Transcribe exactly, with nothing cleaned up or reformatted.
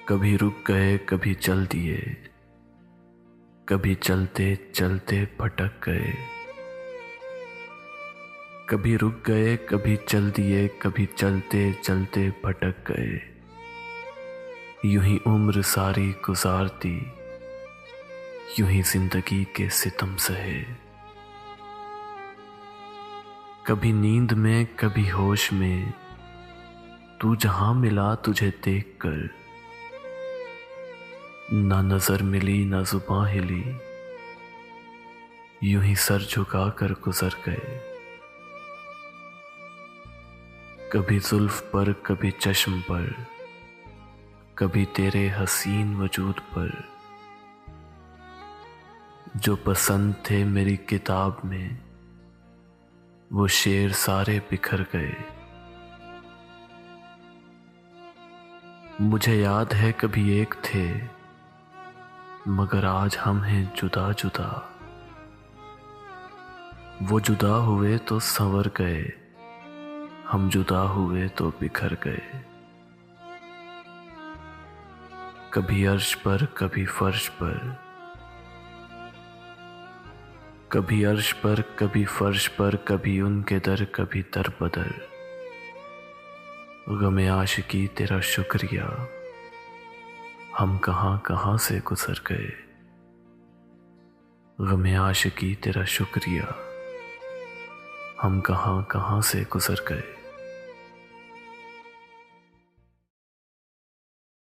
कभी रुक गए कभी चल दिए, कभी चलते चलते भटक गए। कभी रुक गए कभी चल दिए, कभी चलते चलते भटक गए। यूं ही उम्र सारी गुजार दी, यूं ही जिंदगी के सितम सहे। कभी नींद में कभी होश में, तू जहां मिला तुझे देखकर। ना नजर मिली ना जुबां हिली, यूं ही सर झुका कर गुजर गए। कभी जुल्फ पर कभी चश्म पर, कभी तेरे हसीन वजूद पर। जो पसंद थे मेरी किताब में, वो शेर सारे बिखर गए। मुझे याद है कभी एक थे, मगर आज हम हैं जुदा जुदा। वो जुदा हुए तो संवर गए, हम जुदा हुए तो बिखर गए। कभी अर्श पर कभी फर्श पर, कभी अर्श पर कभी फर्श पर, कभी उनके दर कभी दर बदर। गमे आशिकी तेरा शुक्रिया, हम कहां कहां से गुजर गए। गमे आशिकी तेरा शुक्रिया, हम कहां कहां से गुजर गए।